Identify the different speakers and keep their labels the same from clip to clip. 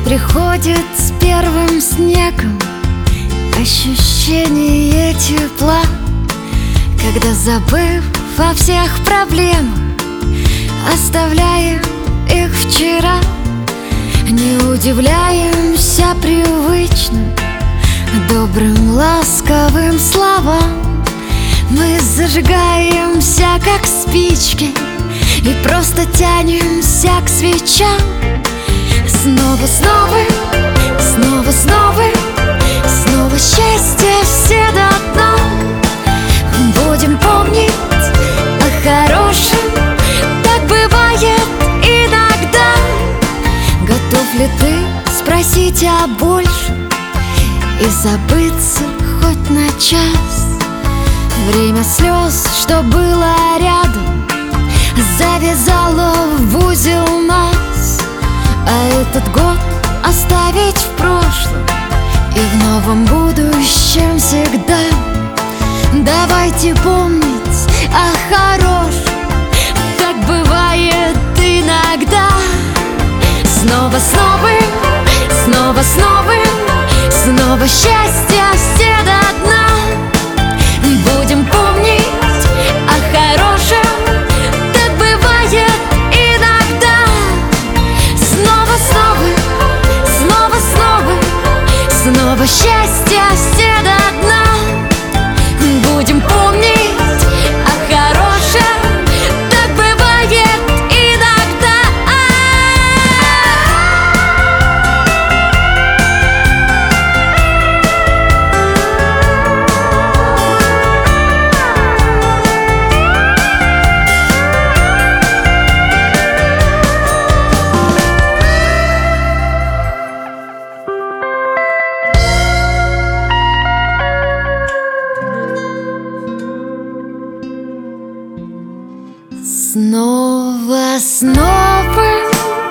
Speaker 1: приходит с первым снегом ощущение тепла, когда, забыв о всех проблемах, оставляем их вчера. Не удивляемся привычным, добрым, ласковым словам. Мы зажигаемся, как спички, и просто тянемся к свечам. Снова с новым, снова с новым, снова счастье все до дна. Будем помнить о хорошем, так бывает иногда. Готов ли ты спросить о большем и забыться хоть на час? Время слез, что было рядом, завязало в узел нас. А этот год оставить в прошлом и в новом будущем всегда. Давайте помнить о хорошем, так бывает иногда. Снова с новым, снова с новым, снова счастье все до дна. Будем помнить о хорошем, так бывает иногда. Снова с новым, снова с новым, снова счастье все до дна. Будем помнить о хорошем, так бывает иногда. Снова с новым,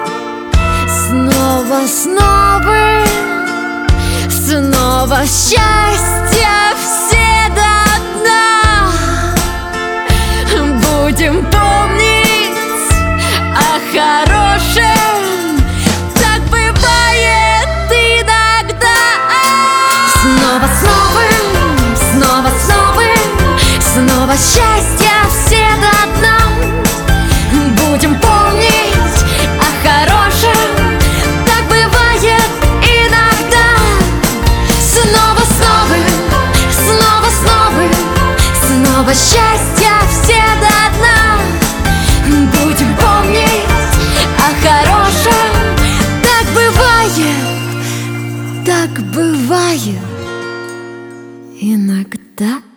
Speaker 1: снова с новым, снова счастье все до дна. Будем помнить о хорошем, так бывает иногда. Снова с новым, снова с новым, снова счастье все до дна. Будем помнить о хорошем, так бывает иногда. Снова с новым, снова с новым, снова счастье все до дна. Будем помнить о хорошем, так бывает иногда.